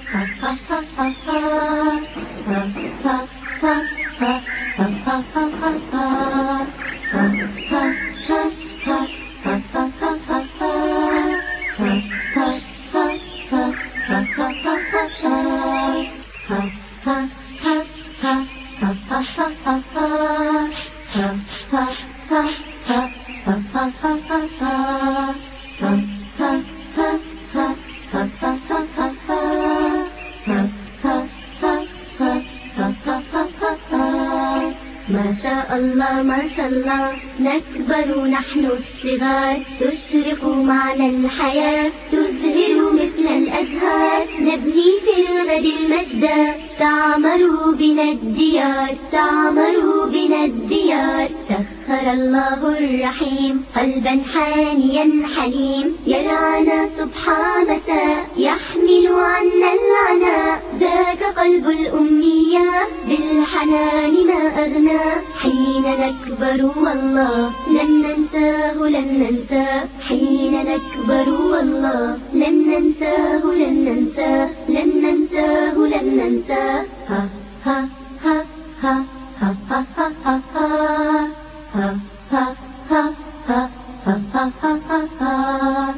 ما شاء الله ما شاء الله نكبر نحن الصغار، تشرق معنا الحياة تزهر مثل الأزهار، نبني في الغد المجد تعمر بنا الديار، تعمر بنا الديار. سخر الله الرحيم قلبا حانيا حليم، يرعانا صبح مساء يحمل عنا العناء، ذاك قلب الأمية بالحنان ما أغنى. حين نكبر والله لن ننساه لن ننساه، حين نكبر والله لن ننساه لن ننساه، لن ننساه لن ننساه. ها ها ها ها ها ها ها ها ها ها ها ها ها ها ها ها ها.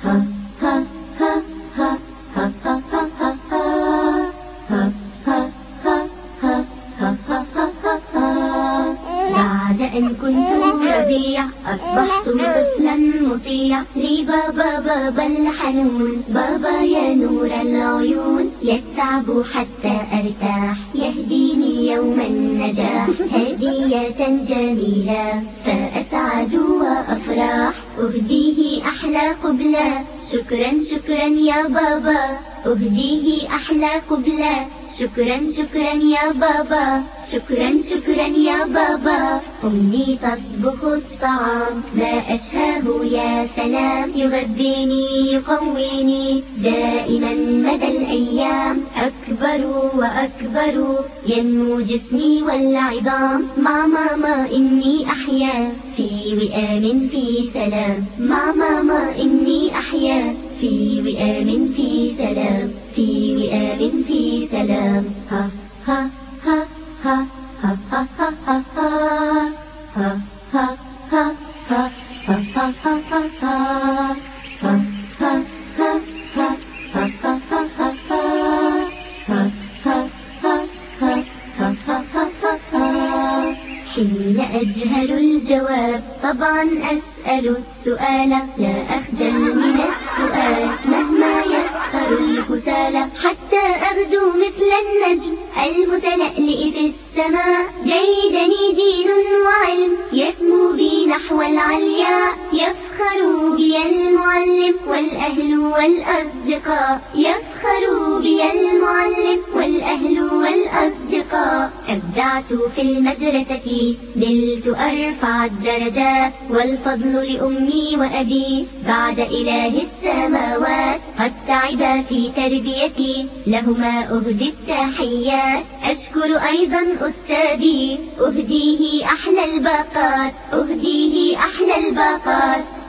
بعد أن كنت رضيع أصبحت طفلا مطيع، لي بابا بابا الحنون، بابا يا نور العيون، يتعب حتى أرتاح يهديني يوم النجاح، هدية جميلة فأسعد وأفراح، أهديه أحلى قبلة شكرا شكرا يا بابا، أهديه أحلى قبلة شكرا شكرا يا بابا، شكرا شكرا يا بابا. أمي تطبخ الطعام ما أشهاه يا سلام، يغذيني يقويني دائما مدى الأيام، أكبر وأكبر ينمو جسمي والعظام، مع ماما إني أحيا في وئام في سلام، مع ماما إني أحيا في وئام في سلام، في وئام في سلام. ها ها ها ها ها ها ها ها ها ها ها ها ها ها ها ها حين أجهل الجواب طبعا أسأل السؤال، لا أخجل من السؤال مهما يسخر الكسالى، حتى أغدو مثل النجم المتلألئ في السماء، جيدني دين وعلم يسمو بي نحو العليا، يفخر بي المعلم والأهل والأصدقاء، يفخر بي المعلم والأهل والأصدقاء. أبدعت في المدرسة نلت أرفع الدرجات، والفضل لأمي وأبي بعد إله السماوات، قد تعبا في تربيتي لهما أهدي التحيات، أشكر أيضا أستاذي أهديه أحلى الباقات، أهديه أحلى الباقات.